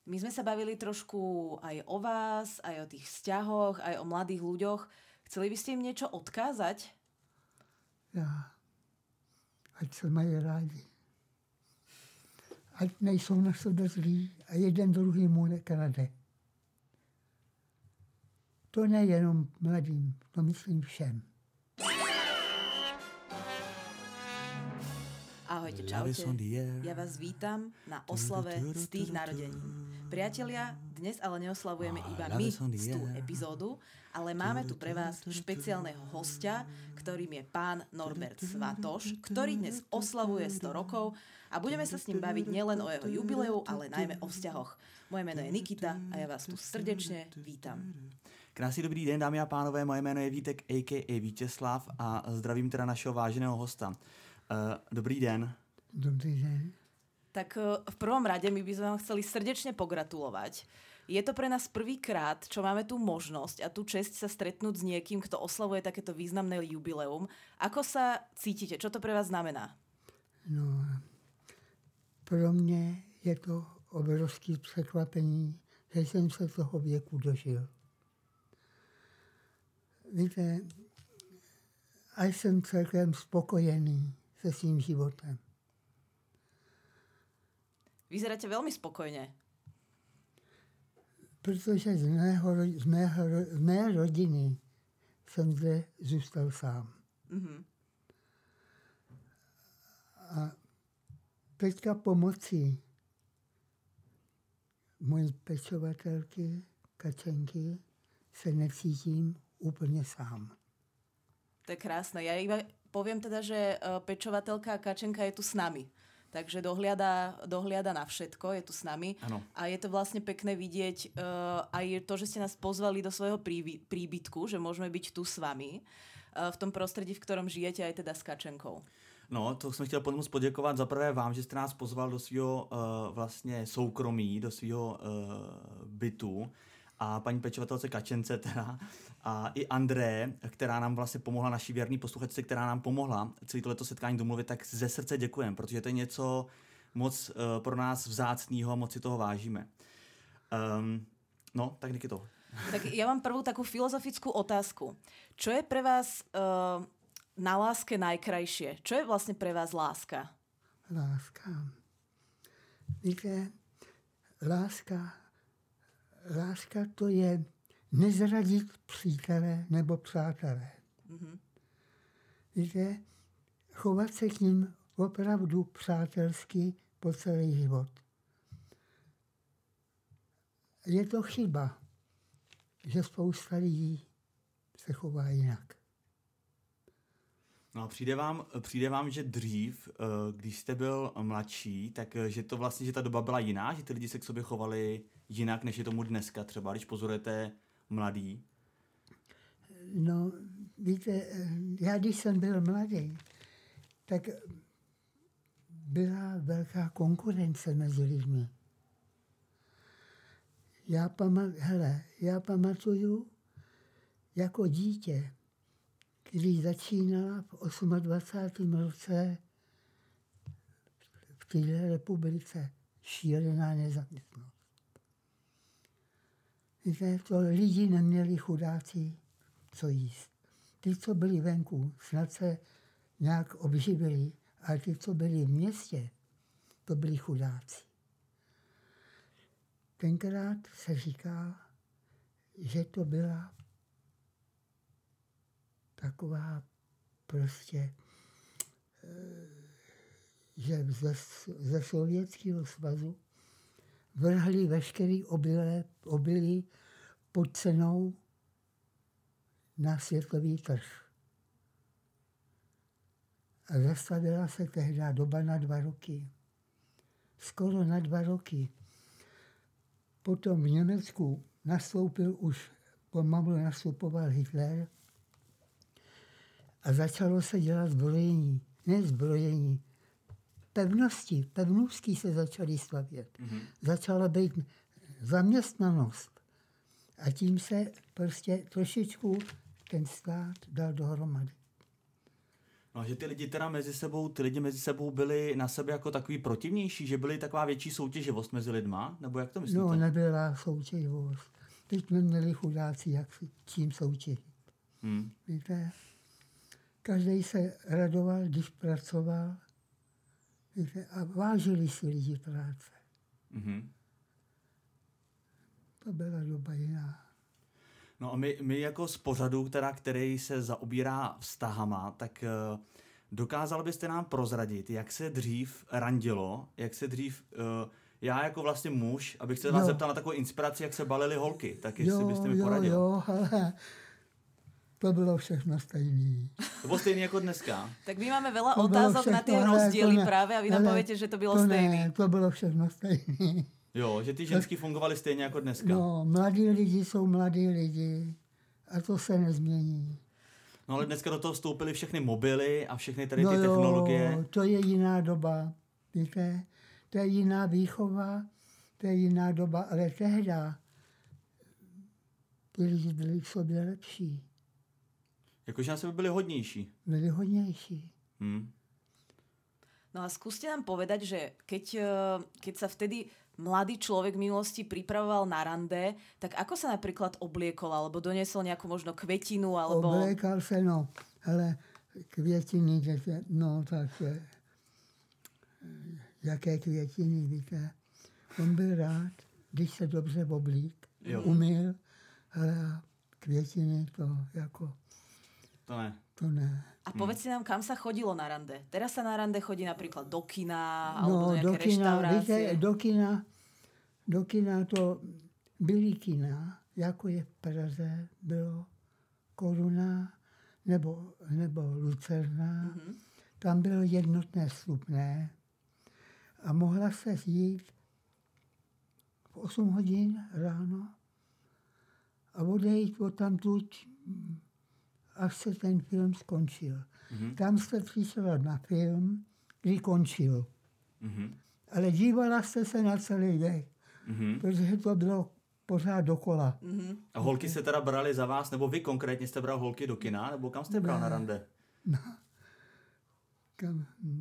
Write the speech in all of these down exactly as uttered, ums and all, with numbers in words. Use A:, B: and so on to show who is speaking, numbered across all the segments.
A: My sme sa bavili trošku aj o vás, aj o tých vzťahoch, aj o mladých ľuďoch. Chceli by ste im niečo odkázať?
B: Já. Ať se mají rádi. Ať nejsou na sebe zlí a jeden druhýmu nekrade. To nejenom mladým, to myslím všem.
A: Ahojte, čaute. Ja vás vítam na oslave z tých narodení. Priatelia, dnes ale neoslavujeme iba my z tú epizódu, ale máme tu pre vás špeciálneho hostia, ktorým je pán Norbert Svatoš, ktorý dnes oslavuje sto rokov a budeme sa s ním baviť nielen o jeho jubileu, ale najmä o vzťahoch. Moje meno je Nikita a ja vás tu srdečne vítam.
C: Krásný dobrý den, dámy a pánové, moje jméno je Vítek a ká a. Vítězslav a zdravím teda našeho váženého hosta. Uh, dobrý den.
B: Dobrý den.
A: Tak v prvom rade my by sme vám chceli srdečne pogratulovať. Je to pre nás prvýkrát, čo máme tú možnosť a tú česť sa stretnúť s niekým, kto oslavuje takéto významné jubileum. Ako sa cítite? Čo to pre vás znamená?
B: No, pro mě je to obrovské překvapení, že jsem se toho věku dožil. Víte, a jsem celkem spokojený se svým životem.
A: Vyzeráte veľmi spokojne.
B: Protože z, mého, z, mého, z mé rodiny jsem zde zůstal sám.
A: Mm-hmm.
B: A teďka pomocí mojí pečovatelky, Kačenky, se necítím úplně sám.
A: To je krásne. Ja iba poviem teda, že pečovateľka Kačenka je tu s nami. Takže dohliada, dohliada na všetko, je tu s nami.
C: Ano.
A: A je to vlastne pekné vidieť uh, aj to, že ste nás pozvali do svojho príby, príbytku, že môžeme byť tu s vami uh, v tom prostredí, v ktorom žijete, aj teda s Kačenkou.
C: No, to jsem chtěl potom poděkovat za prvé vám, že jste nás pozval do svého uh, vlastně soukromí, do svého uh, bytu. A paní pečovatelce Kačence teda a i André, která nám vlastně pomohla, naší věrný posluchačce, která nám pomohla celé tohleto setkání domluvit, tak ze srdce děkujeme, protože to je něco moc uh, pro nás vzácného a moc si toho vážíme. Um, no, tak díky to.
A: Tak ja mám prvú takú filozofickú otázku. Čo je pre vás uh, na láske najkrajšie? Čo je vlastne pre vás láska?
B: Láska. Víte, láska Láska to je nezradit přítele nebo přátelé. Mm-hmm. Víte, chovat se k ním opravdu přátelsky po celý život. Je to chyba, že spousta lidí se chová jinak.
C: No a přijde vám, přijde vám, že dřív, když jste byl mladší, tak že to vlastně, že ta doba byla jiná, že ty lidi se k sobě chovali jinak, než je tomu dneska třeba, když pozorujete mladý?
B: No, víte, já když jsem byl mladý, tak byla velká konkurence mezi lidmi. Já, pamat, hele, já pamatuju jako dítě, když začínala v dvacátém osmém roce v téhle republice šílená nezaměstnanost. Víte, to lidi neměli chudáci co jíst. Ty, co byli venku, snad se nějak obživili, ale ty, co byli v městě, to byli chudáci. Tenkrát se říká, že to byla taková prostě, že ze, ze Sovětského svazu vrhli veškerý obilí, obilí pod cenou na světový trh. A zastavila se tehdy doba na dva roky. Skoro na dva roky. Potom v Německu nastoupil už, pomalu nastupoval Hitler a začalo se dělat zbrojení. Ne zbrojení, pevnosti, pevnůstky se začaly stavět. Mm-hmm. Začala být zaměstnanost. A tím se prostě trošičku ten stát dal dohromady.
C: No, že ty lidi teda mezi sebou, ty lidi mezi sebou byli na sebe jako takový protivnější, že byly taková větší soutěživost mezi lidma? Nebo jak to myslíte?
B: No, nebyla soutěživost. Teď jsme měli chudáci, jak si čím soutěžit.
C: Hmm.
B: Víte, každý se radoval, když pracoval. Víte, a vážili si lidi práce.
C: Mm-hmm.
B: To byla doba jiná.
C: No a my, my jako z pořadu, která, který se zaobírá vztahama, tak uh, dokázal byste nám prozradit, jak se dřív randilo, jak se dřív, uh, já jako vlastně muž, abych se vás zeptal na takovou inspiraci, jak se balily holky, tak jestli
B: jo,
C: byste mi
B: jo,
C: poradil.
B: Jo, ale to bylo všechno stejné.
C: To bylo stejné jako dneska.
A: Tak my máme veľa
B: To
A: otázok
B: všechno,
A: na tie
B: ale
A: rozdiely
B: to ne,
A: práve a vy nám
B: ale
A: poviete, že to bylo
B: to
A: stejné.
B: Ne, to bylo všechno stejné.
C: Jo, že ty ženský fungovaly stejně jako dneska.
B: No, mladí lidi jsou mladí lidi a to se nezmění.
C: No ale dneska do toho vstoupily všechny mobily a všechny tady
B: No
C: ty
B: jo,
C: technologie.
B: to je jiná doba, víte, to je jiná výchova, to je jiná doba, ale tehda ty lidi byli k sobě lepší.
C: Jakože na sebe byli hodnější.
B: Byli hodnější.
C: Hmm.
A: No a skúste nám povedať, že keď, keď sa vtedy mladý človek v minulosti pripravoval na rande, tak ako sa napríklad obliekol, alebo doniesol nejakú možno kvetinu, alebo...
B: Oblékal se, no, ale květiny, no tak jaké květiny, víte. On byl rád, když se dobře oblík,
C: Jo.
B: umyl, ale květiny to jako...
C: To ne.
B: To ne.
A: A povedzte nám, kam sa chodilo na rande. Teraz sa na rande chodí napríklad do kina, alebo
B: No,
A: do
B: do
A: nejaké
B: kina,
A: reštaurácie.
B: víte, do kina, do kina to byly kina, jako je v Praze, bylo Koruna nebo, nebo Lucerna.
A: Mm-hmm.
B: Tam bylo jednotné vstupné a mohla se jít v osm hodin ráno a odejít odtamtud, až se ten film skončil.
C: Mm-hmm.
B: Tam jste přišla na film, kdy končil.
C: Mm-hmm.
B: Ale dívala jste se na celý den,
C: Mm-hmm.
B: protože to bylo pořád dokola.
A: Mm-hmm.
C: A holky se teda brali za vás, nebo vy konkrétně jste bral holky do kina, nebo kam jste bral
B: Ne.
C: na rande?
B: No. Kam, hm.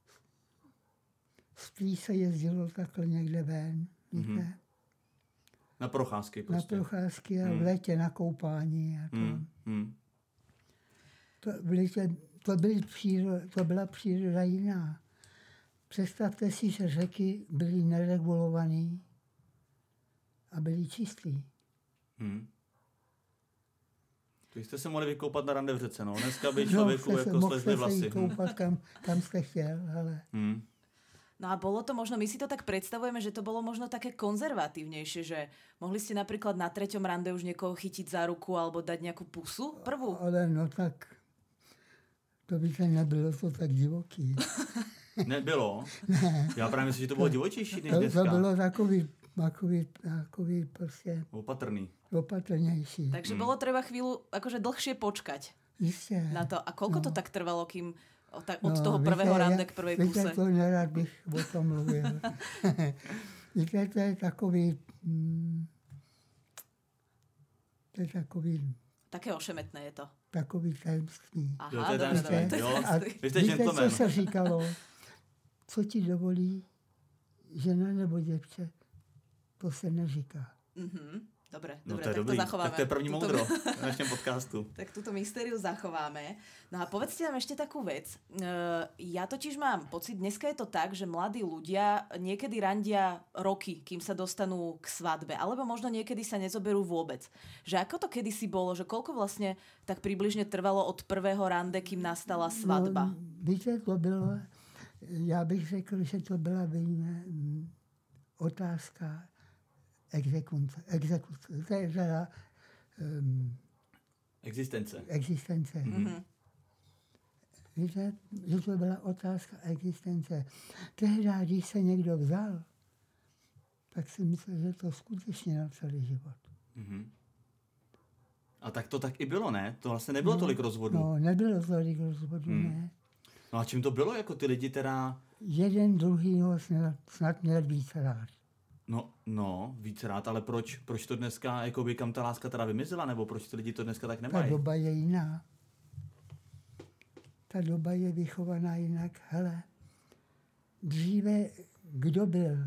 B: Spíš se jezdilo takhle někde ven, víte?
C: Mhm. Na procházky prostě.
B: Na procházky a
C: Hmm.
B: v létě na koupání. A to.
C: Hmm. Hmm.
B: To, v létě, to, byl příro, to byla příroda jiná. Představte si, že řeky byly neregulované a byly čistý.
C: Hmm. Vy jste se mohli vykoupat na rande v řece, no. Dneska by
B: No,
C: člověku
B: jste se-
C: jako
B: mohl
C: slezli
B: jste se
C: vlasy.
B: jít koupat, kam, kam jste chtěl, ale...
C: Hmm.
A: No a bolo to možno, my si to tak predstavujeme, že to bolo možno také konzervatívnejšie, že mohli ste napríklad na treťom rande už niekoho chytiť za ruku alebo dať nejakú pusu prvú?
B: Ale no tak, to by to nebylo to tak divoký.
C: Nebylo? Já právě myslím, že to bylo divočejší než
B: To,
C: dneska.
B: to bylo takový, takový, takový prostě
C: Opatrný.
B: opatrnější.
A: Takže bolo treba chvíľu akože dlhšie počkať
B: Jistě.
A: na to. A koľko
B: No.
A: to tak trvalo, kým od, ta, od
B: No,
A: toho
B: víte,
A: prvého rande
B: já-
A: k prvej
B: víte,
A: puse?
B: to nerad bych o tom mluvil. Víte, to je takový... Mm, to je takový,
A: Také ošemetné je to.
B: takový tajemství.
A: Aha,
C: Jo, to je
A: dobre,
C: ten
A: dobre.
C: směr,
A: to je
C: jo.
A: jasný.
C: Vy jste
B: víte,
C: gentleman.
B: co se říkalo? Co ti dovolí žena nebo děvče? To se neříká.
A: Mhm. Dobre,
C: No
A: dobre,
C: to je
A: tak
C: dobrý.
A: to zachováme.
C: Tak to je první
A: Tuto-
C: moudro v našem podcastu.
A: Tak túto mystériu zachováme. No a povedzte nám ešte takú vec. Uh, ja totiž mám pocit, dneska je to tak, že mladí ľudia niekedy randia roky, kým sa dostanú k svadbe, alebo možno niekedy sa nezoberú vôbec. Že ako to kedysi bolo, že koľko vlastne tak približne trvalo od prvého rande, kým nastala svadba?
B: No, víte, to bylo, já bych řekl, že to byla vejme, otázka exekuce, exekuce, teda um,
C: Existence.
B: existence.
A: Mhm.
B: Víte, že to byla otázka existence. Tehdy, když se někdo vzal, tak si myslel, že to skutečně na celý život.
C: Mhm. A tak to tak i bylo, ne? To vlastně nebylo
B: No,
C: tolik rozvodů.
B: No, nebylo tolik rozvodů,
C: Hmm.
B: ne.
C: No a čím to bylo, jako ty lidi teda...
B: Jeden druhýho snad, snad měl víc rád.
C: No, no, víc rád, ale proč, proč to dneska, jakoby kam ta láska teda vymizela, nebo proč ty lidi to dneska tak
B: Ta
C: nemají?
B: doba je jiná. Ta ta doba je vychovaná jinak. Hele, dříve kdo byl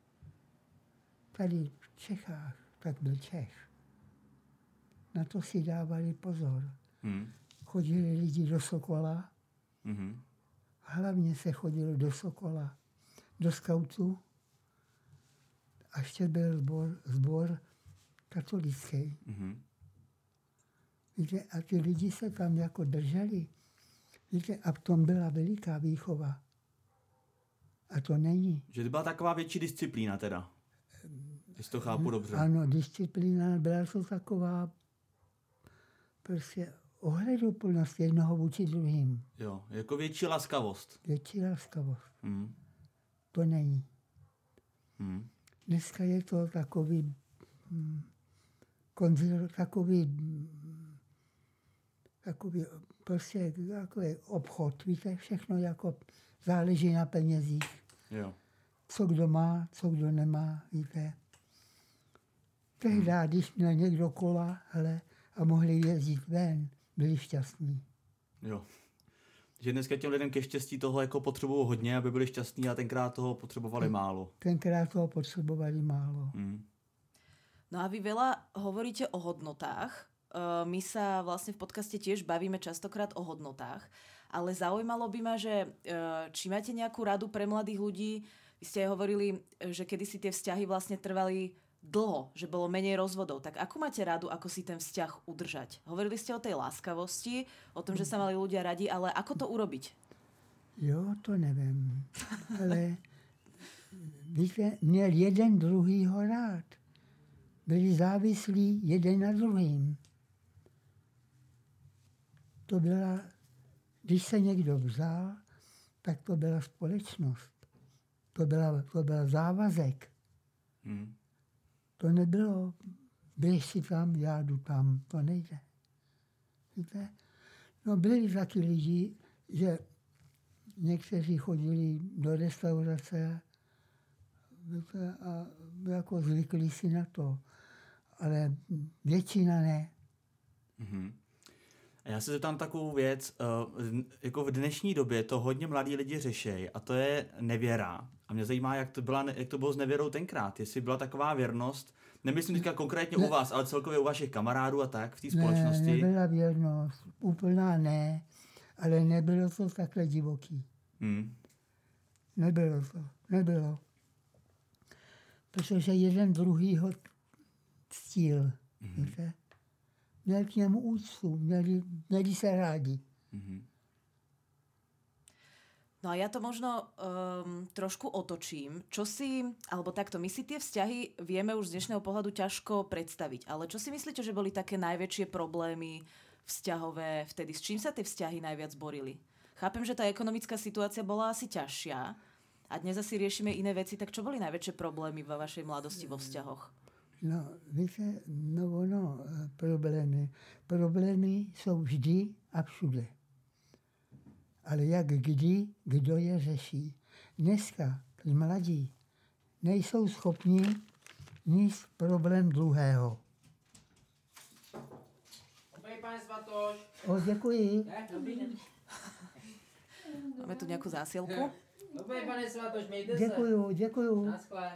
B: tady v Čechách, tak byl Čech. Na to si dávali pozor. Hmm. Chodili lidi do Sokola. Hmm. Hlavně se chodilo do Sokola, do skautů. A ještě byl zbor, zbor katolický. Hmm. Víte, a ty lidi se tam jako drželi. Víte, a v tom byla veliká výchova. A to není.
C: Že to byla taková větší disciplína teda. Jestli to chápu dobře.
B: Ano, disciplína, byla to taková prostě ohleduplnost jednoho vůči druhým.
C: Jo, jako větší laskavost.
B: Větší laskavost.
C: Hmm.
B: To není.
C: Hmm.
B: Dneska je to takový hm, konzil, takový takový prostě takový obchod, víte, všechno jako záleží na penězích.
C: Jo.
B: Co kdo má, co kdo nemá, víte. Tehdy, hmm. když měl někdo kola, hele, a mohli jezdit ven, byli šťastní.
C: Jo. Že dneska těm lidem ke štěstí toho jako potřebují hodně, aby byli šťastní, a tenkrát toho potřebovali Ten, málo.
B: Tenkrát toho potřebovali málo.
C: Hmm.
A: No a vy veľa hovoríte o hodnotách. My sa vlastne v podcaste tiež bavíme častokrát o hodnotách, ale zaujímalo by ma, že či máte nejakú radu pre mladých ľudí. Vy ste aj hovorili, že kedysi tie vzťahy vlastne trvali dlho, že bolo menej rozvodov. Tak akú máte radu, ako si ten vzťah udržať? Hovorili ste o tej láskavosti, o tom, že sa mali ľudia radi, ale ako to urobiť?
B: Jo, to nevím. Ale víte, měl jeden druhýho rád. Byli závislí jeden na druhým. To byla, když se někdo vzal, tak to byla společnost. To byla, to byl závazek. Hmm. To nebylo, běž si tam, já jdu tam, to nejde. Víte? No byli taky lidi, že někteří chodili do restaurace, víte, a jako zvykli si na to, ale většina ne.
C: Mm-hmm. Já se zeptám takovou věc, uh, jako v dnešní době to hodně mladí lidi řešejí, a to je nevěra. A mě zajímá, jak to, byla, jak to bylo s nevěrou tenkrát, jestli byla taková věrnost, nemyslím teďka konkrétně ne, u vás, ale celkově u vašich kamarádů a tak v té společnosti.
B: Ne, nebyla věrnost, úplná ne, ale nebylo to takhle divoký. Hmm. Nebylo to, nebylo. Protože jeden druhýho ctil, hmm. víte? Měli k němu úctu, měli, měli se rádi. Mm-hmm.
A: No a ja to možno um, trošku otočím. Čo si, alebo takto, my si tie vzťahy vieme už z dnešného pohľadu ťažko predstaviť, ale čo si myslíte, že boli také najväčšie problémy vzťahové vtedy? S čím sa tie vzťahy najviac borili? Chápem, že tá ekonomická situácia bola asi ťažšia a dnes asi riešime iné veci, tak čo boli najväčšie problémy vo vašej mladosti vo vzťahoch?
B: No, víte, no ono, problémy. Problémy jsou vždy a všude. Ale jak kdy, kdo je řeší. Dneska mladí nejsou schopni níst problém druhého.
D: Dobrý, pane Svatoš.
B: O, děkuji.
A: Máme tu nějakou zásilku.
D: Dobrý, pane Svatoš, mějte se.
B: Děkuju, děkuju.
D: Naschle.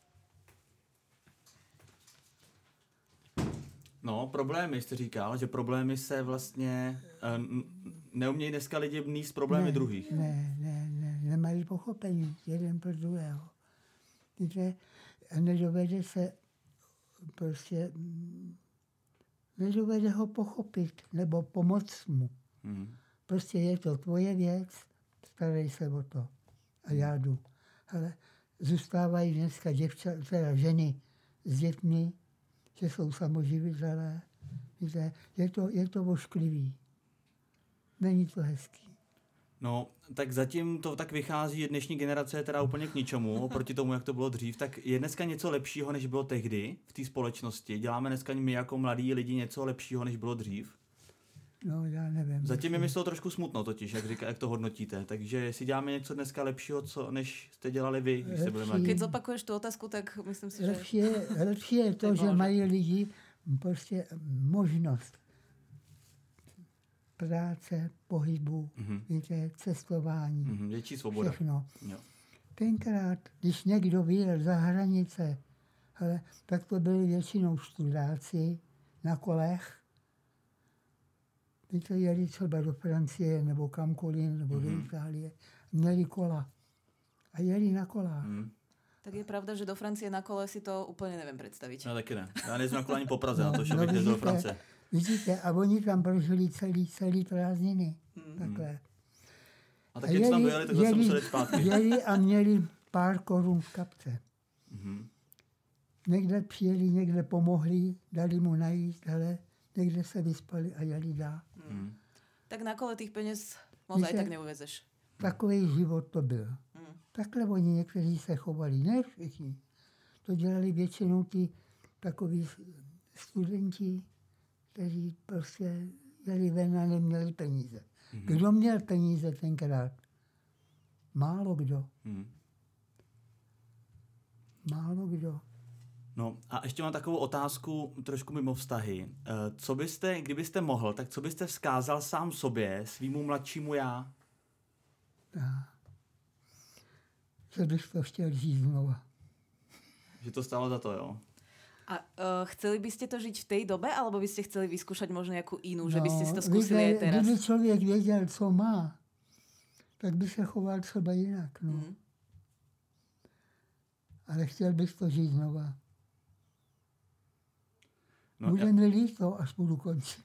C: No, problémy, jste říkal, že problémy se vlastně uh, neumějí dneska lidi níst problémy
B: ne,
C: druhých.
B: Ne, ne, ne, nemají pochopení jeden pro druhého. Víte, nedovede se prostě, nedovede ho pochopit nebo pomoct mu. Hmm. Prostě je to tvoje věc, starej se o to a já jdu. Ale zůstávají dneska děvča, teda ženy s dětmi, že jsou samoživitelé. Víte, je to, je to ošklivý. Není to hezký.
C: No, tak zatím to tak vychází, dnešní generace je teda úplně k ničemu, oproti tomu, jak to bylo dřív. Tak je dneska něco lepšího, než bylo tehdy v té společnosti? Děláme dneska my jako mladí lidi něco lepšího, než bylo dřív?
B: No, já nevím.
C: Zatím je mi to trošku smutno totiž, jak, říká, jak to hodnotíte. Takže jestli děláme něco dneska lepšího, co, než jste dělali vy, když jste byli mladí.
A: Keď zopakuješ tu otázku, tak myslím si, že...
B: Lepší je, lepší je to, že mají lidi prostě možnost práce, pohybu, mm-hmm. víte, cestování.
C: Mm-hmm. Větší svoboda.
B: Všechno.
C: Jo.
B: Tenkrát, když někdo vyjel za hranice, hele, tak to byli většinou studáci na kolech. Víte, jeli třeba do Francie nebo kamkoliv, nebo mm-hmm. do Itálie. Měli kola. A jeli na kolách. Mm.
A: Tak je pravda, že do Francie na kole si to úplně nevím představit.
C: No taky ne. Já nejsem na kole ani po Praze,
B: no,
C: na to, že
B: no,
C: bych jezdil do Francie.
B: Vidíte, a oni tam prožili celý, celý prázdniny. Mm. Takhle.
C: A tak když tam dojeli, tak zase museli zpátky.
B: Jeli a měli pár korun v kapce. Mm. Někde přijeli, někde pomohli, dali mu najíst, hele, někde se vyspali a jeli dál.
A: Mm. Tak na kole těch peněz moc aj tak neuvezeš.
B: Takový život to byl. Mm. Takhle oni někteří se chovali, ne všichni. To dělali většinou ti takoví studenti, kteří prostě jeli ven a neměli peníze. Mm. Kdo měl peníze tenkrát? Málo kdo. Mm. Málo kdo.
C: No a ještě mám takovou otázku trošku mimo vztahy. Co byste, kdybyste mohl, tak co byste vzkázal sám sobě, svýmu mladšímu já?
B: Já. Že bych to chtěl žít znova.
C: Že to stálo za to, jo?
A: A uh, chceli byste to žít v té době, alebo byste chceli vyzkoušet možná nějakou jinou, no, že byste si to zkusili aj teraz?
B: Kdyby člověk věděl, co má, tak by se choval třeba jinak. No. Mm. Ale chtěl bych to žít znova. No, bude já... mi líto, až budu končit.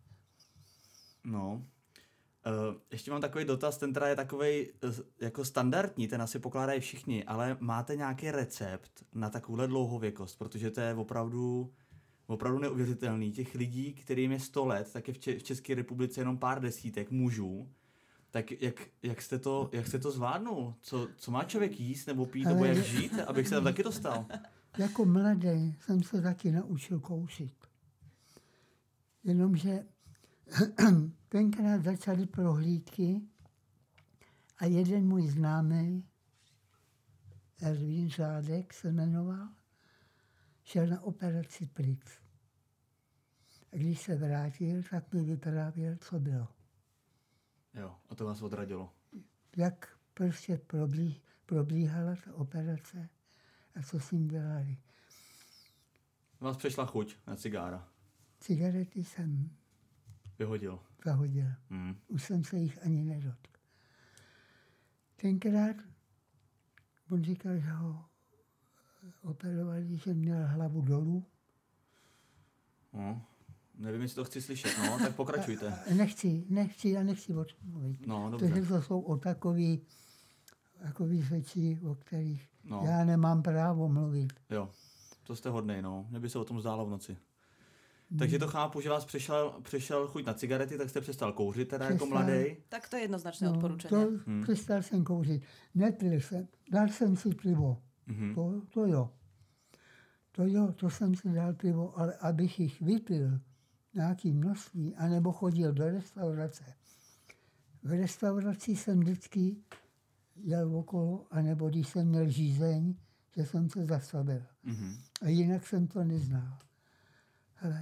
C: No. Uh, ještě mám takový dotaz, ten teda je takovej uh, jako standardní, ten asi pokládají všichni, ale máte nějaký recept na takovouhle dlouhověkost, protože to je opravdu, opravdu neuvěřitelný. Těch lidí, kterým je sto let, tak je v, Če- v České republice jenom pár desítek mužů. Tak jak, jak, jste, to, jak jste to zvládnul? Co, co má člověk jíst nebo pít, nebo jak žít, abych se tam taky dostal?
B: Jako mladý jsem se taky naučil kouřit. Jenomže tenkrát začaly prohlídky a jeden můj známý, Ervín Řádek se jmenoval, šel na operaci plic. A když se vrátil, tak mi vyprávěl, co bylo.
C: Jo, a to vás odradilo.
B: Jak prostě probí, probíhala ta operace a co s ním dělali.
C: Vás přešla chuť na cigára.
B: Cigarety jsem
C: vyhodil.
B: Zahodil. Hmm. Už jsem se jich ani nedotkl. Tenkrát on říkal, že ho operovali, že měl hlavu dolů.
C: No, nevím, jestli to chci slyšet, no, tak pokračujte.
B: A, a nechci, nechci, já nechci o tom mluvit.
C: No, dobře.
B: Protože to jsou o takový, takový řeči, o kterých
C: no.
B: já nemám právo mluvit.
C: Jo, to jste hodnej, no. Mě by se o tom zdálo v noci. Takže to chápu, že vás přišel, přišel chuť na cigarety, tak jste přestal kouřit teda přestal, jako mladý.
A: Tak to je jednoznačné no, odporučení.
B: To hmm. Přestal jsem kouřit. Nepil jsem. Dal jsem si pivo. Mm-hmm. To, to jo. To jo, to jsem si dal pivo, ale abych jich vypil nějaký množství, anebo chodil do restaurace. V restauraci jsem vždycky jel okolo, anebo když jsem měl žízeň, že jsem se zastavil. Mm-hmm. A jinak jsem to neznal. Hele.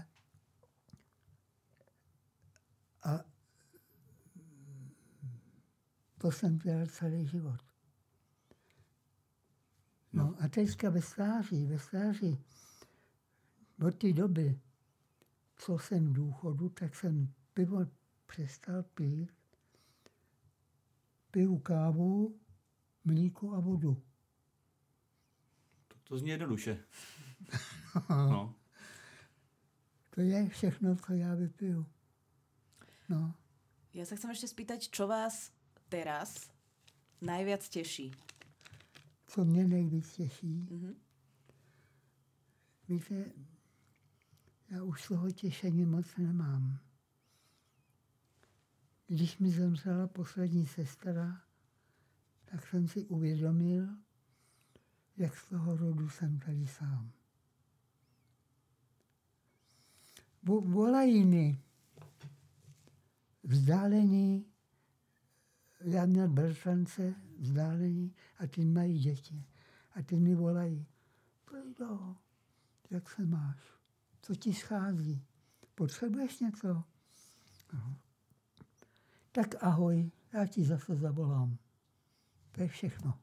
B: A to jsem dělal celý život. No a teďka ve stáří, ve stáří, od té doby, co jsem v důchodu, tak jsem pivo přestal pít. Piju kávu, mlíko a vodu.
C: To, to zní jednoduše. No.
B: To je všechno, co já vypiju. No.
A: Ja sa chcem ešte spýtať, čo vás teraz najviac teší?
B: Co mě nejvíc těší? Mm-hmm. Víte, já už toho těšení moc nemám. Když mi zemřela poslední sestra, tak jsem si uvědomil, jak z toho rodu jsem tady sám. Volají mi vzdálený, já měl bratrance vzdálený a ty mají děti. A ty mi volají, Plido, jak se máš? Co ti schází? Potřebuješ něco? No. tak ahoj, já ti zase zavolám. To je všechno.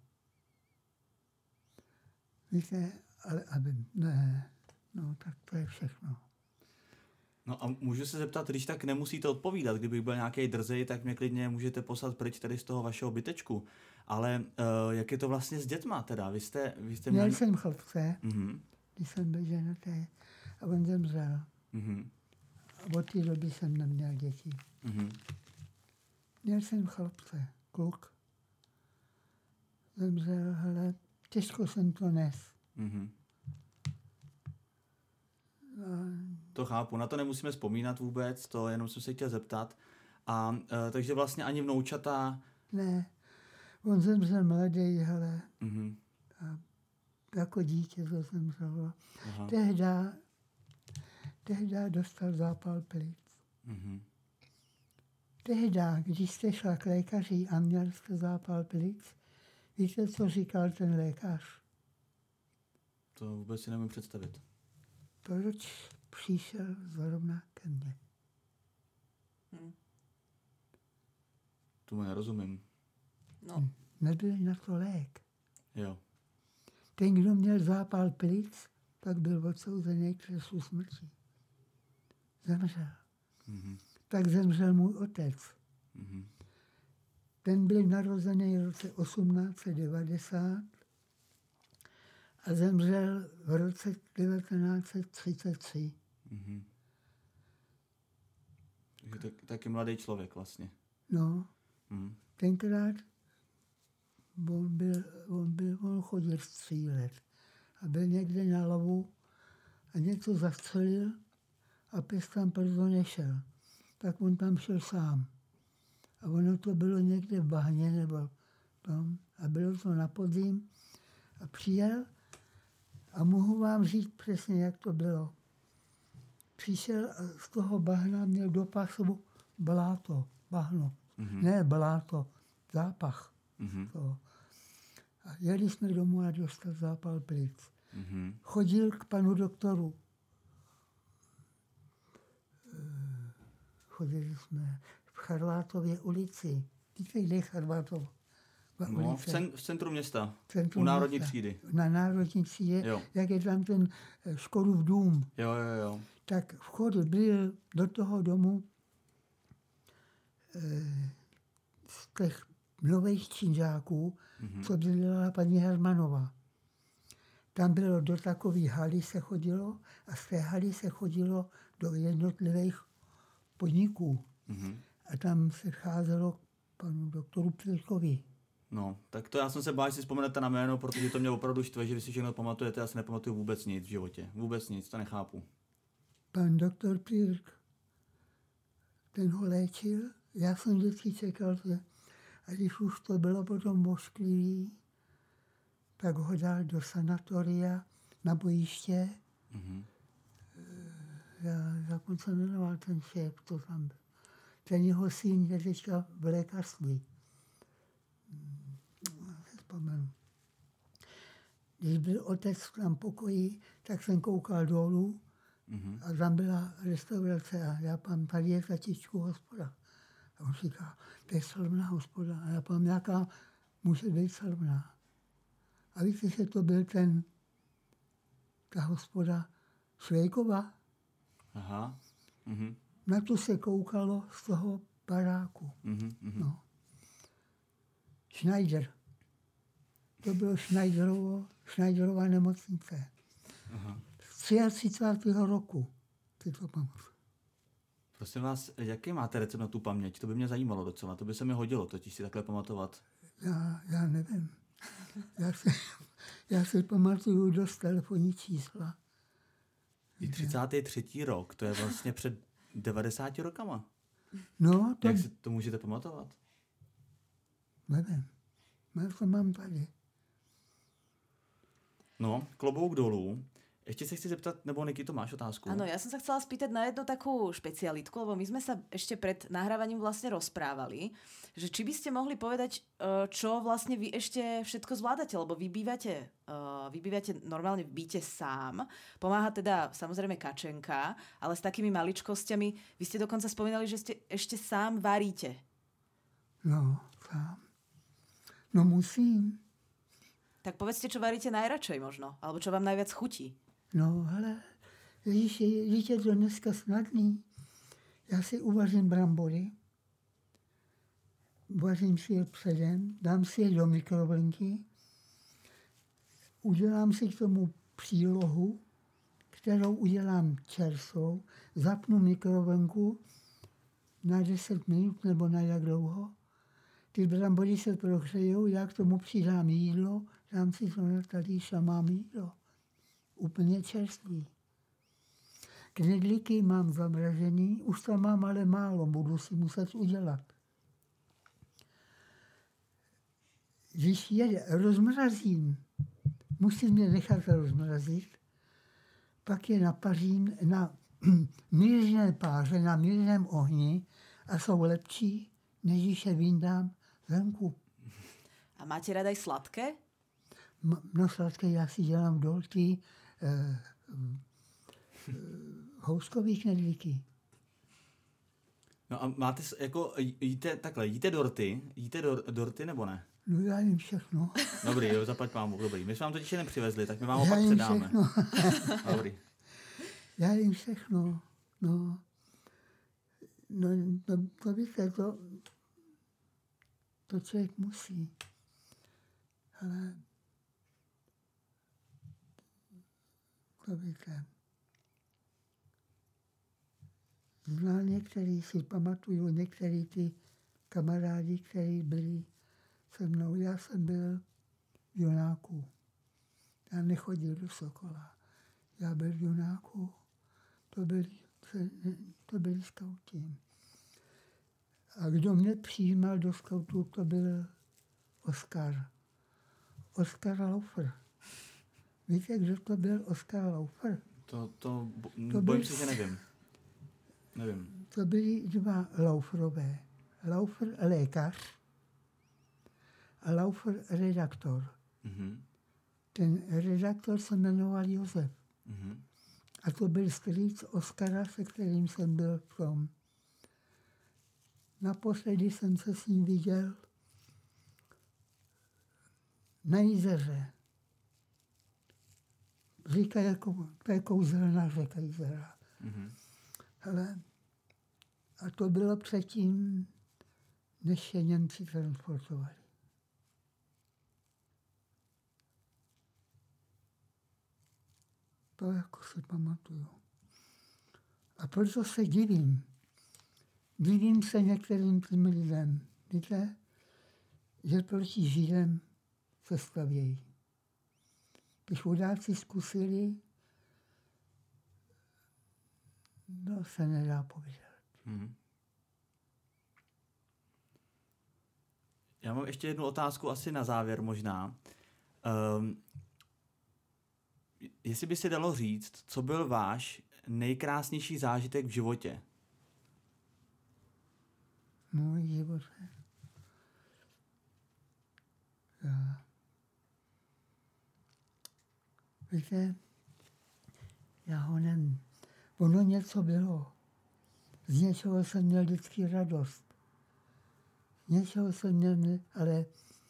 B: Víte, ale aby, ne, no tak to je všechno.
C: No a můžu se zeptat, když tak nemusíte odpovídat, kdybych byl nějaký drzej, tak mě klidně můžete poslat pryč tady z toho vašeho bytečku. Ale uh, jak je to vlastně s dětma teda? Vy jste, vy jste
B: Měl
C: měli...
B: jsem chlapce,
C: Mm-hmm.
B: když jsem byl ženatý a on zemřel.
C: Mm-hmm.
B: A od té doby jsem neměl děti.
C: Mm-hmm.
B: Měl jsem chlapce, kluk. Zemřel, hele, těžko jsem to nes.
C: Mm-hmm.
B: A
C: To chápu, na to nemusíme vzpomínat vůbec, to jenom jsem se chtěl zeptat. A uh, takže vlastně ani vnoučata...
B: ne, on zemřel mladý, hele,
C: Mm-hmm.
B: a jako dítě to zemřelo.
C: Aha.
B: Tehda, tehda dostal zápal plic.
C: Mm-hmm.
B: Tehda, když jste šla k lékaři a měl jste zápal plic, víte, co říkal ten lékař?
C: To vůbec si nemůžu představit.
B: Proč přišel zrovna ke mně?
A: Hm.
C: Tomu nerozumím.
A: No.
B: Nebyl na to lék.
C: Jo.
B: Ten, kdo měl zápal plic, tak byl odsouzený k trestu smrti. Zemřel.
C: Mm-hmm.
B: Tak zemřel můj otec.
C: Mm-hmm.
B: Ten byl narozený v roce osmnáct set devadesát a zemřel v roce devatenáct set třicet tři.
C: Mm-hmm. Takže tak, taky mladý člověk vlastně.
B: No,
C: Mm.
B: tenkrát on, byl, on, byl, on chodil střílet a byl někde na lovu a něco zastřelil a pes tam brzo nešel. Tak on tam šel sám. A ono to bylo někde v bahně nebo tam a bylo to na podzim a přijel a mohu vám říct přesně, jak to bylo. Přišel a z toho bahna měl do pasu bláto, bahno.
C: Mm-hmm.
B: Ne bláto, zápach.
C: Mm-hmm.
B: To. A jeli jsme domů a dostal zápal plic.
C: Mm-hmm.
B: Chodil k panu doktoru. Chodili jsme v Charvátově ulici. Víte, kde je Charvátova
C: No,
B: ulice?
C: v, cen, v centru města,
B: Centrum
C: u Národní
B: města.
C: třídy.
B: Na Národní třídě,
C: Jo.
B: jak je tam ten eh, Škodův dům.
C: Jo, jo, jo.
B: Tak vchod byl do toho domu eh, z těch nových činžáků,
C: Mm-hmm.
B: co bydlela paní Hermanová. Tam bylo do takové haly se chodilo a z té haly se chodilo do jednotlivých podniků.
C: Mm-hmm.
B: A tam se cházelo k panu doktoru Pilkovi.
C: No, tak to já jsem se bál, že si vzpomenete na jméno, protože to mě opravdu štve, že vy si všechno pamatujete, já si nepamatuju vůbec nic v životě. Vůbec nic, to nechápu.
B: Pan doktor Pilk, ten ho léčil. Já jsem vždycky čekal, že a když už to bylo potom ošklivý, tak ho dal do sanatoria na bojiště.
C: Mm-hmm.
B: Já jak se jmenoval ten šéf, to tam byl. Ten jeho syn je teďka v lékařství. Já se vzpomenu. Když byl otec v tam pokoji, tak jsem koukal dolů
C: Mm-hmm.
B: a tam byla restaurace a já pám, tady je tatičku hospoda. A on říká, to je slavná hospoda. A já pám, jaká může být slavná. A víte, že to byl ten, ta hospoda Švejkova.
C: Aha. Mm-hmm.
B: Na to se koukalo z toho baráku.
C: Mm-hmm.
B: No. Schneider. To bylo Schneiderovo, Schneiderova nemocnice.
C: Aha.
B: Z třicátého roku. Ty to pamatuju.
C: Prosím vás, jaký máte recept na tu paměť? To by mě zajímalo docela, to by se mi hodilo, totiž si takhle pamatovat.
B: Já, já nevím. Já si, já si pamatuju dost telefonní čísla.
C: I třicátý třetí rok, to je vlastně před devadesáti rokama.
B: No, to
C: Jak si to můžete pamatovat?
B: nevím. Já to mám tady.
C: No, klobouk dolů. Ešte sa chci zeptať, nebo Niky, to máš otázku?
A: Áno, ja som sa chcela spýtať na jednu takú špecialitku, lebo my sme sa ešte pred nahrávaním vlastne rozprávali, že či by ste mohli povedať, čo vlastne vy ešte všetko zvládate, lebo vy bývate, vy bývate normálne v byte sám, pomáha teda samozrejme Kačenka, ale s takými maličkosťami, vy ste dokonca spomínali, že ste ešte sám varíte.
B: No, sám. No musím.
A: Tak povedzte, čo varíte najradšej možno, alebo čo vám najviac chutí.
B: No, ale Ježíš, je, je to dneska snadný. Já si uvařím brambory, uvařím si je předem, dám si je do mikrovlnky, udělám si k tomu přílohu, kterou udělám čerstvou, zapnu mikrovlnku na deset minut nebo na jak dlouho. Ty brambory se prohřejou, já k tomu přidám jídlo, dám si to na talíř a mám jídlo. Úplně čerstvý. Knedlíky mám zamražený, už tam mám ale málo, budu si muset udělat. Když je rozmrazím, musím je nechat rozmrazit, pak je napařím na mírné páře, na mírném ohni a jsou lepší, než když je vyndám venku.
A: A máte rád aj sladké?
B: No sladké já si dělám dorty, eh, eh, houskový knedlíky.
C: No a máte, jako, jíte, takhle, jíte dorty, jíte dor, dorty nebo ne?
B: No já jim všechno.
C: Dobrý, jo, zaplať pámu, dobrý. My jsme vám totiž je nepřivezli, tak my vám ho
B: Já
C: pak
B: jim
C: předáme.
B: všechno.
C: Dobrý.
B: Já jim všechno, no. No, to, to víte, to, to člověk musí. Ale to víte. Znal některý, si pamatuju, některý ty kamarádi, kteří byli se mnou. Já jsem byl v Junáku. Já nechodil do Sokola. Já byl v Junáku. To byli, to byli skauti. A kdo mě přijímal do skautů, to byl Oskar. Oskar Laufer. Víte, kdo to byl Oskar Laufer?
C: To, to, bo,
B: To
C: bojím
B: byl-
C: se, že nevím. Nevím.
B: To byli dva Lauferové. Laufer lékař a Laufer redaktor.
C: Mhm.
B: Ten redaktor se jmenoval Josef.
C: Mhm.
B: A to byl strýc Oskara, se kterým jsem byl v tom. Naposledy jsem se s ním viděl na Jizeře. Říká, jako, to je kouzelná řeka Jizera.
C: Mhm.
B: Hele, a to bylo předtím, než se Němci transportovali. To jako si pamatuju. A proto se divím. Divím se některým těm lidem. Víte, že proti Židem se stavějí. Když chudáci zkusili, no se nedá povědět.
C: Mhm. Já mám ještě jednu otázku asi na závěr možná. Um, jestli by se dalo říct, co byl váš nejkrásnější zážitek v životě?
B: Můj život. Já. Víte, já ho nevím. Ono něco bylo. Z něčeho jsem měl vždycky radost. Z něčeho jsem měl, ale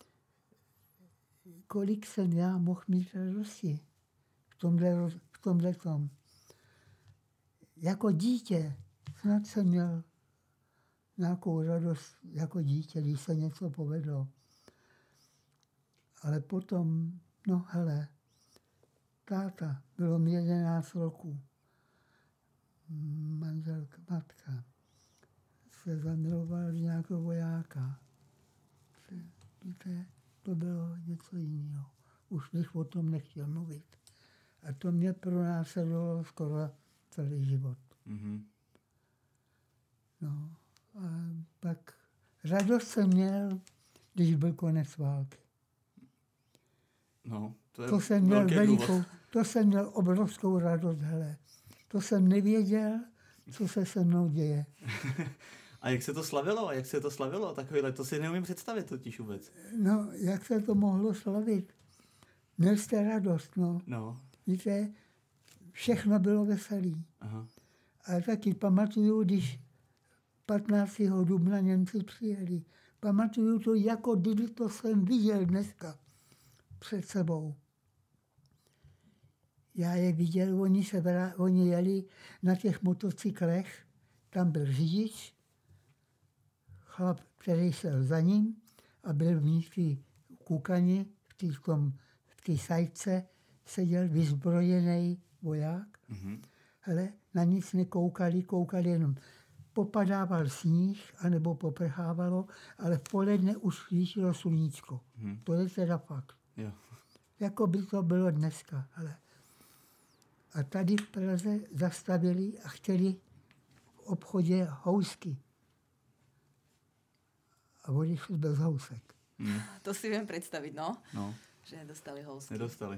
B: kolik jsem já mohl mít radosti v tomhle, v tomhle tom. Jako dítě snad jsem měl nějakou radost jako dítě, když se něco povedlo. Ale potom, no hele, táta, bylo mi jedenáct roků. Manželka, matka se zamilovala v nějakého vojáka. Víte, to bylo něco jiného. Už bych o tom nechtěl mluvit. A to mě pronásledovalo skoro celý život.
C: Mm-hmm.
B: No, a pak radost jsem měl, když byl konec války.
C: No, to je
B: To jsem měl
C: velký
B: velikou,
C: důvod.
B: to jsem měl obrovskou radost, hele. To jsem nevěděl, co se se mnou děje.
C: A jak se to slavilo? Jak se to slavilo? Takovýhle, to si neumím představit totiž vůbec.
B: No, jak se to mohlo slavit? Měl jste radost, no.
C: No,
B: Víte, všechno bylo veselý.
C: aha.
B: Ale taky pamatuju, když patnáctého dubna Němci přijeli. Pamatuju to, jako kdyby to jsem viděl dneska před sebou. Já je viděl, oni, se vrá, oni jeli na těch motocyklech, tam byl řidič, chlap, který šel za ním a byl v té kukani, v té sajce, seděl vyzbrojený voják. Mm-hmm. Hele, na nic nekoukali, koukali jenom. Popadával sníh, anebo poprchávalo, ale v poledne už svítilo sluníčko. Mm-hmm. To je teda fakt.
C: Jo.
B: Jako by to bylo dneska. Hele. A tady v Praze zastavili a chtěli v obchodě housky. A odešli bez housek.
A: Mm. To si viem predstaviť, no.
C: no.
A: Že nedostali housky.
C: Nedostali.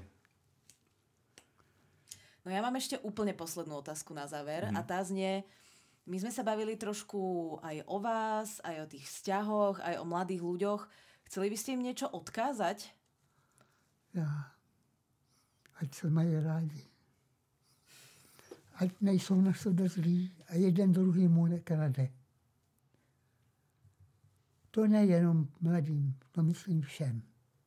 A: No ja mám ešte úplne poslednú otázku na záver mm. a tá znie, my sme sa bavili trošku aj o vás, aj o tých vzťahoch, aj o mladých ľuďoch. Chceli by ste im niečo odkázať?
B: Ja. Ať sa majú rádi. Ať nejsou na sebe zlí a jeden druhý mu nekrade. To nejenom mladým, to myslím všem.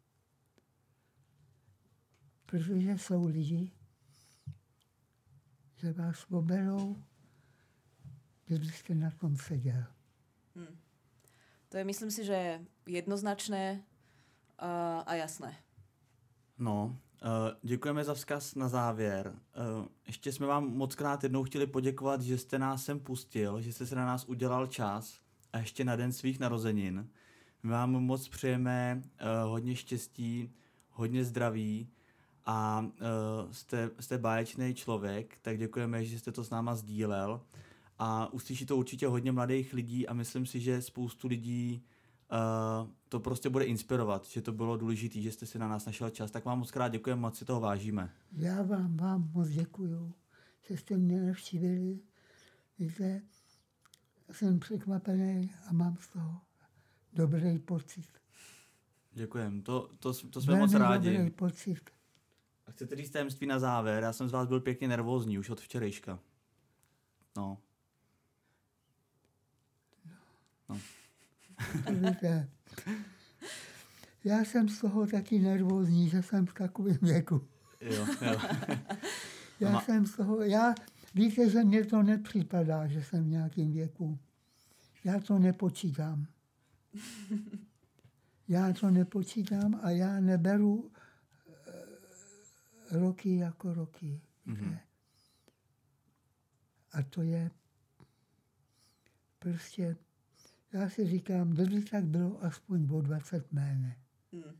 B: Protože jsou lidi, že vás poberou, kdybyste na tom seděl. Hmm.
A: To je, myslím si, že jednoznačné uh, a jasné.
C: No, uh, děkujeme za vzkaz na závěr. Uh, ještě jsme vám moc krát jednou chtěli poděkovat, že jste nás sem pustil, že jste se na nás udělal čas a ještě na den svých narozenin. My vám moc přejeme uh, hodně štěstí, hodně zdraví a uh, jste, jste báječný člověk, tak děkujeme, že jste to s náma sdílel. A uslyší to určitě hodně mladých lidí a myslím si, že spoustu lidí uh, to prostě bude inspirovat, že to bylo důležité, že jste si na nás našel čas. Tak vám moc krát děkujeme, moc si toho vážíme.
B: Já vám, vám moc děkuju, že jste mě navštívili. Víte, jsem překvapený a mám z toho dobrý pocit.
C: Děkujeme, to, to, to jsme moc rádi.
B: Dobrý pocit.
C: A chcete říct tajemství na závěr? Já jsem z vás byl pěkně nervózní už od včerejška. No.
B: No. Víte, já jsem z toho taky nervózní, že jsem v takovém věku.
C: Jo, jo.
B: Já Ma... jsem z toho, já, víte, že mně to nepřipadá, že jsem v nějakém věku. Já to nepočítám. Já to nepočítám a já neberu e, roky jako roky. Mm-hmm. A to je prostě, já si říkám, kdyby tak bylo aspoň o dvacet méně. Mm.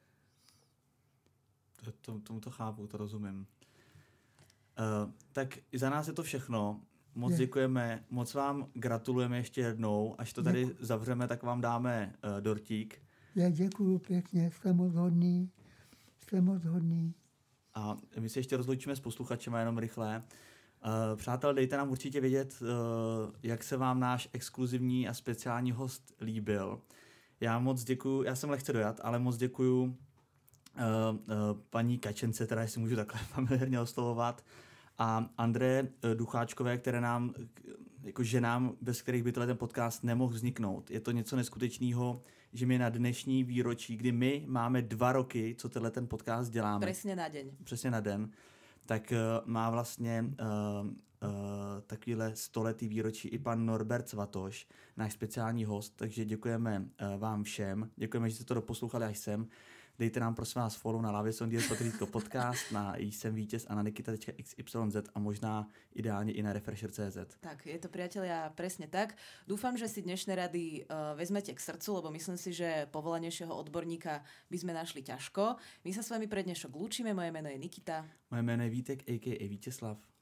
C: To, to, tomu to chápu, to rozumím. Uh, tak za nás je to všechno. Moc je. děkujeme, moc vám gratulujeme ještě jednou. Až to tady Děkuji. zavřeme, tak vám dáme uh, dortík.
B: Já děkuju pěkně, jste moc hodný. Jste moc hodný.
C: A my se ještě rozloučíme s posluchačema jenom rychle. Uh, přátel, dejte nám určitě vědět, uh, jak se vám náš exkluzivní a speciální host líbil. Já moc děkuju, já jsem lehce dojat, ale moc děkuju uh, uh, paní Kačence, teda jestli můžu takhle familiárně oslovovat, a André uh, Ducháčkové, které nám, jako ženám, bez kterých by ten podcast nemohl vzniknout. Je to něco neskutečného, že my na dnešní výročí, kdy my máme dva roky, co tenhle ten podcast děláme.
A: Přesně na den.
C: Přesně na den. Tak uh, má vlastně uh, uh, takovýhle stoletý výročí i pan Norbert Svatoš, náš speciální host, takže děkujeme uh, vám všem, děkujeme, že jste to doposlouchali až sem. Dejte nám prosím vás follow na Lavisondies podcast, na Jsem vítěz a na nikita tečka x y z a možná ideálně i na refresher tečka cé zet.
A: Tak, je to priatelia presne tak. Dúfam, že si dnešné rady uh, vezmete k srdcu, lebo myslím si, že povolanejšieho odborníka by sme našli ťažko. My sa s vami pre dnešok lúčime, moje meno je Nikita.
C: Moje jméno je Vítek, a ká a Vítězslav.